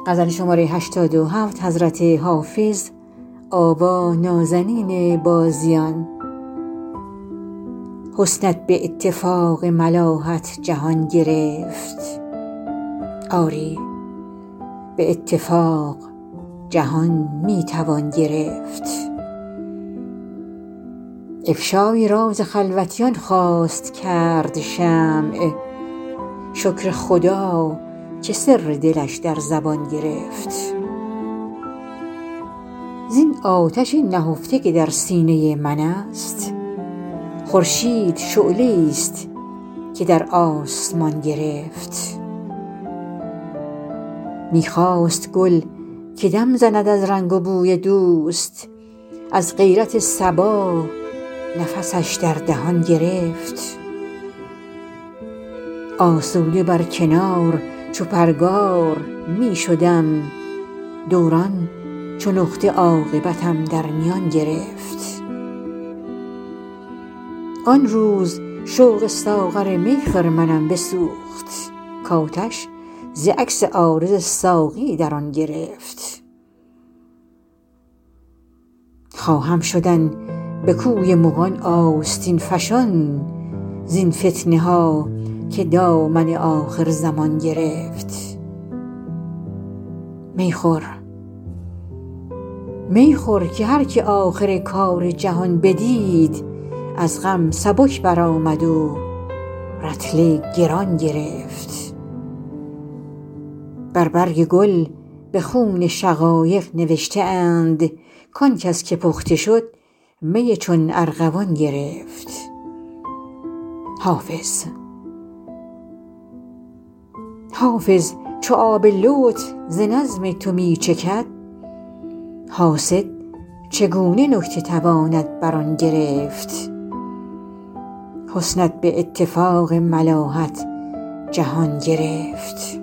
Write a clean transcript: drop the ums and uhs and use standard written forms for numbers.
غزل شماره 87 حضرت حافظ آوا نازنین بازیان. حسنت به اتفاق ملاحت جهان گرفت، آری به اتفاق جهان می توان گرفت. افشای راز خلوتیان خواست کرد شمع، شکر خدا که سر دلش در زبان گرفت. زین آتش نهفته که در سینه من است، خورشید شعله است که در آسمان گرفت. می خواست گل که دم زند از رنگ و بوی دوست، از غیرت صبا نفسش در دهان گرفت. آسوده بر کنار چو پرگار می شدم، دوران چو نقطه عاقبتم در میان گرفت. آن روز شوق ساغر می خرمنم بسوخت، کآتش ز عکس عارض ساقی در آن گرفت. خواهم شدن به کوی مغان آستین فشان، زین فتنه ها که دامن آخرزمان گرفت. می خور که هر که آخر کار جهان بدید، از غم سبک برآمد و رطل گران گرفت. بر برگ گل به خون شقایق نوشته اند، کآن کس که پخته شد می چون ارغوان گرفت. حافظ چو آب لطف ز نظم تو می چکد، حاسد چگونه نکته تواند بر آن گرفت. حسنت به اتفاق ملاحت جهان گرفت.